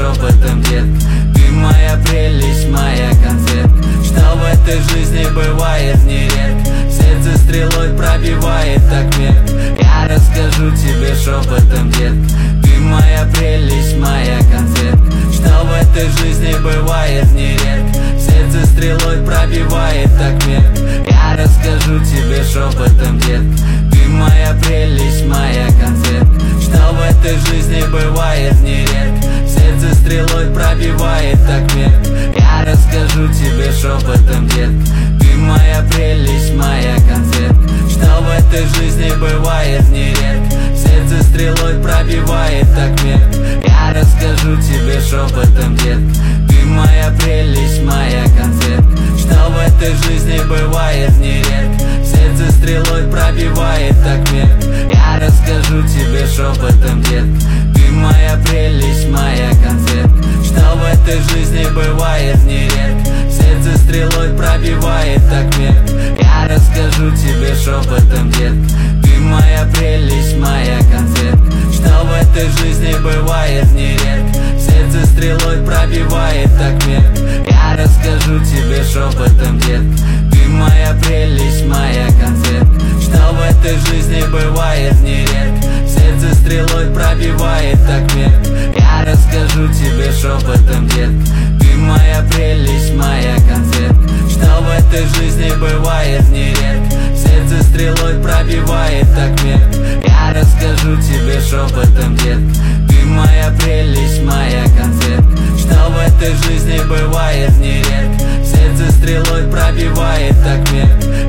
шепотом, дед. Ты моя прелесть, моя конфетка, что в этой жизни бывает нередко. Сердце стрелой пробивает так метко. Я расскажу тебе шепотом, дед. Ты моя прелесть, моя конфетка, что в этой жизни бывает нередко. Сердце стрелой пробивает так метко. Я расскажу тебе шепотом, дед. Ты моя прелесть, моя конфетка, что в этой жизни бывает нередко. Сердце стрелой пробивает так метко. Я расскажу тебе шепотом, дед. Ты моя прелесть, моя конфетка, что в этой жизни бывает нередко. Сердце стрелой пробивает так метко. Я расскажу тебе шепотом, дед. Ты моя прелесть, моя конфетка, что в этой жизни бывает нередко. Сердце стрелой пробивает так метко. Я расскажу тебе шепотом, дед. Ты моя прелесть, моя конфетка, что в этой жизни бывает нередко. Сердце стрелой пробивает так метко. Я расскажу тебе шепотом, дед. Ты моя прелесть, моя конфетка, что в этой жизни бывает нередко. Сердце стрелой пробивает так метко. Я расскажу тебе шепотом, дед. Ты моя прелесть, моя конфетка, что в этой жизни бывает нередко. Сердце стрелой пробивает так метко. Я расскажу тебе шепотом, дед. Ты моя прелесть, моя конфетка, что в этой жизни бывает нередко. Сердце стрелой пробивает так метко. Я расскажу тебе шепотом, дед. Ты моя прелесть, моя конфетка, что в этой жизни бывает нередко. Сердце стрелой пробивает так метко.